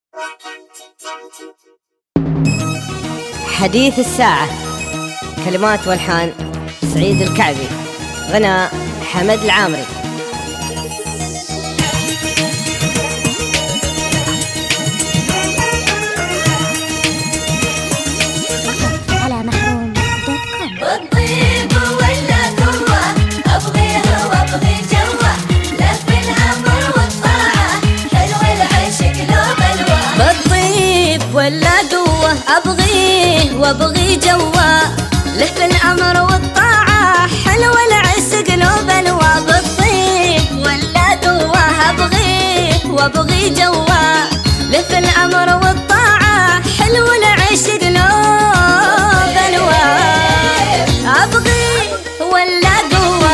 حديث الساعة. كلمات والحان سعيد الكعبي، غناء حمد العامري. بالطيب ولا قوة، أبغيها وأبغي جوة، لف الأمر والطاعة، حلو العشق لو بلوى. بالطيب ولا قوة، أبغيه وأبغي جوة، لف الأمر والطاعة، حلو العشق لو بلوى. بالطيب ولا قوة، أبغيه وأبغي جوة، لف الأمر والطاعة، حلو العشق لو بلوى. أبغي ولا قوة،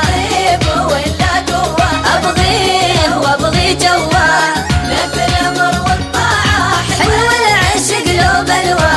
أبغيه وأبغي جوة، لف الأمر والطاعة، حلو العشق لو بلوى.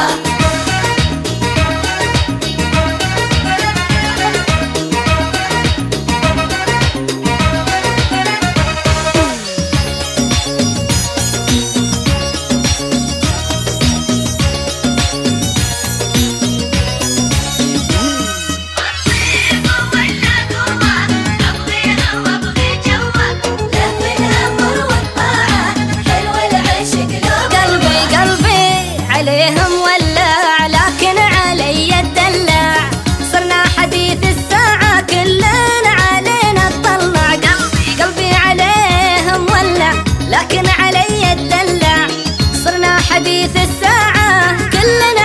عليهم ولع لكن علي الدلع، صرنا حديث الساعة كلنا علينا اطلع. قلبي عليهم ولع لكن علي الدلع، صرنا حديث الساعة كلنا